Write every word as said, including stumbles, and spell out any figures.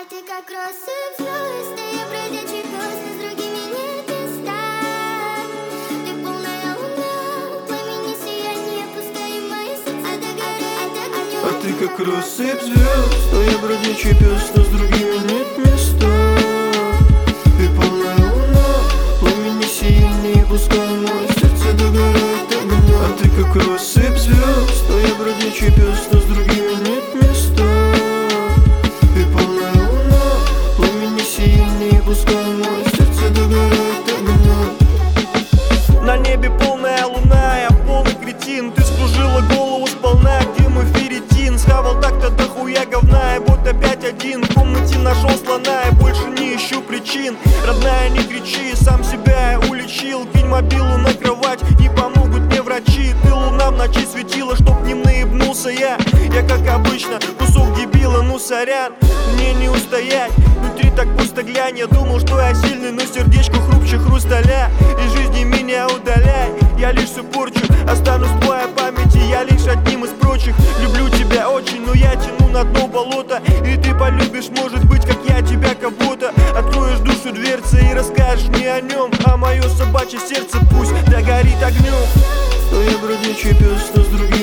ты как россыпь звезд, а я бродячий пес, но с другими нет места. Ты полная луна, пламени сияние, пускай мои сердца догорят огнем. А ты как россыпь звезд, а я бродячий пес, но с другими нет места. Ты полная луна, пламени сияние, пускай мои сердца догорят огнем. А ты как россыпь звезд, а я бродячий пес, но с другими нет места. Ты полная луна, пламени сияние, пускай мои сердца догорят огнем. На небе полная луна, я полный кретин. Ты скружила голову сполна, где мой ферритин? Схавал так-то дохуя говна, и вот опять один в комнате нашел слона, и больше не ищу причин. Родная, не кричи, сам себя я уличил. Кинь мобилу на кровать, не помогут мне врачи. Ты луна в ночи светила, чтоб не наебнулся я. Я как обычно, кусок дебила, ну сорян, мне не устоять. Внутри так пусто, глянь, я думал, что я сильный, но сердечко хрупче хрусталя. Из жизни меня удаляй, я лишь все порчу. Останусь в твоей памяти, я лишь одним из прочих. Люблю тебя очень, но я тяну на дно болота. И ты полюбишь, может быть, как я тебя кого-то. Откроешь душу дверцы и расскажешь мне о нем. А мое собачье сердце пусть догорит огнем. А я бродячий пес, но с другими